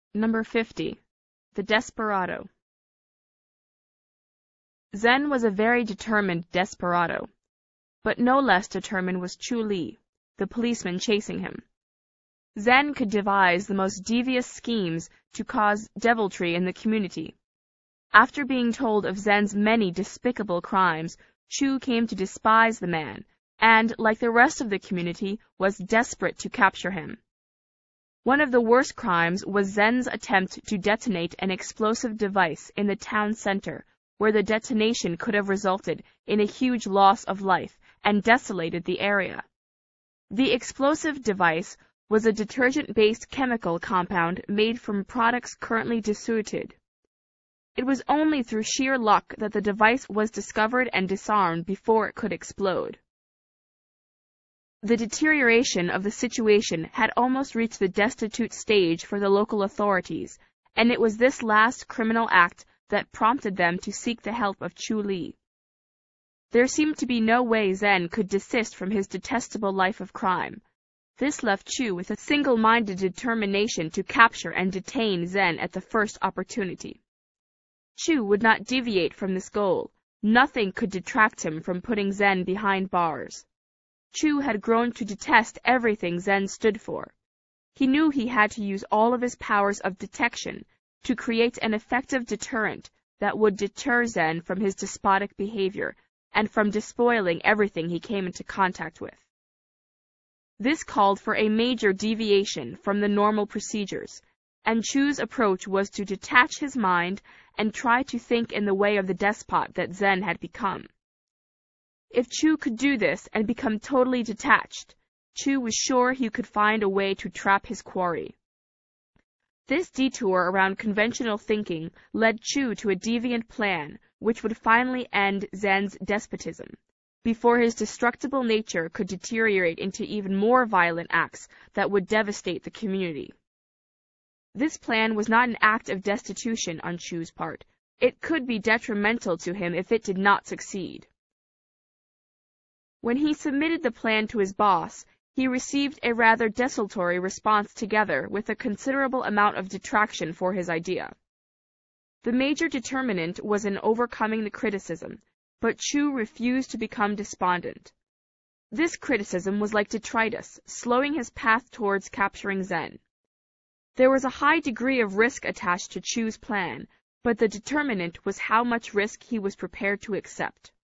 Number 50. The Desperado. Zen was a very determined desperado, but no less determined was Chu Li, the policeman chasing him. Zen could devise the most devious schemes to cause deviltry in the community. After being told of Zen's many despicable crimes, Chu came to despise the man, and, like the rest of the community, was desperate to capture him. One of the worst crimes was Zen's attempt to detonate an explosive device in the town center, where the detonation could have resulted in a huge loss of life and desolated the area. The explosive device was a detergent-based chemical compound made from products currently dissuaded. It was only through sheer luck that the device was discovered and disarmed before it could explode. The deterioration of the situation had almost reached the destitute stage for the local authorities, and it was this last criminal act that prompted them to seek the help of Chu Li. There seemed to be no way Zen could desist from his detestable life of crime. This left Chu with a single-minded determination to capture and detain Zen at the first opportunity. Chu would not deviate from this goal. Nothing could detract him from putting Zen behind bars. Chu had grown to detest everything Zen stood for. He knew he had to use all of his powers of detection to create an effective deterrent that would deter Zen from his despotic behavior and from despoiling everything he came into contact with. This called for a major deviation from the normal procedures, and Chu's approach was to detach his mind and try to think in the way of the despot that Zen had become. If Chu could do this and become totally detached, Chu was sure he could find a way to trap his quarry. This detour around conventional thinking led Chu to a deviant plan which would finally end Zen's despotism, before his destructible nature could deteriorate into even more violent acts that would devastate the community. This plan was not an act of destitution on Chu's part. It could be detrimental to him if it did not succeed. When he submitted the plan to his boss, he received a rather desultory response together with a considerable amount of detraction for his idea. The major determinant was in overcoming the criticism, but Chu refused to become despondent. This criticism was like detritus, slowing his path towards capturing Zen. There was a high degree of risk attached to Chu's plan, but the determinant was how much risk he was prepared to accept.